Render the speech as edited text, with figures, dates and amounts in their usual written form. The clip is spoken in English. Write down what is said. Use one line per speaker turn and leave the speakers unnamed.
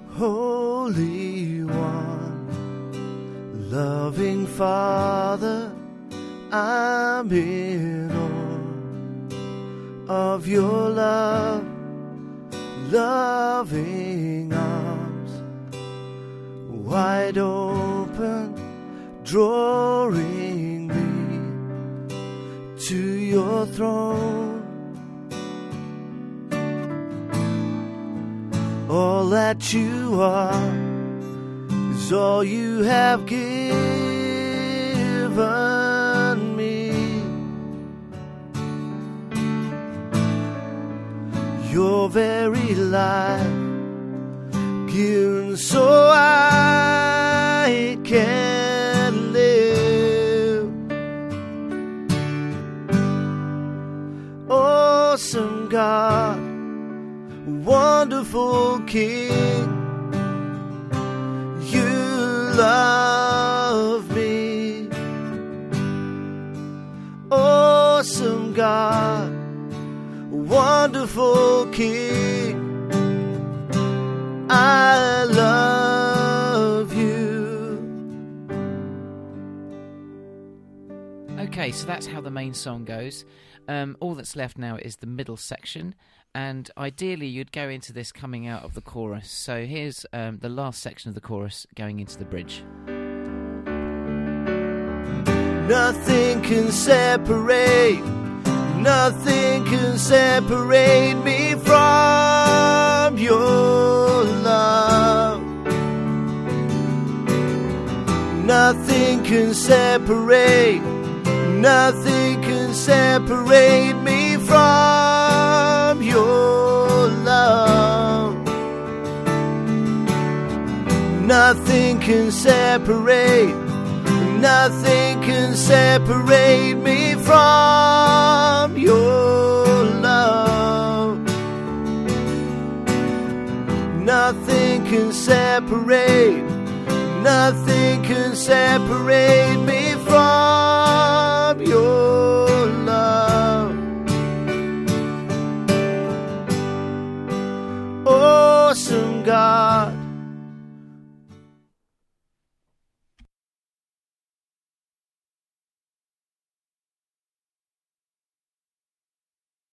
Holy One, loving Father, I'm in awe of your love, loving arms, wide open, drawing me to your throne. All that you are is all you have given me. Your very life given so I can live. Awesome God, wonderful King, you love me. Awesome God, wonderful King, I love you.
Okay, so that's how the main song goes. All that's left now is the middle section, and ideally you'd go into this coming out of the chorus. So here's the last section of the chorus going into the bridge.
Nothing can separate me from your love. Nothing can separate me from your love. Nothing can separate me from your love. Nothing can separate me from your love. Awesome God,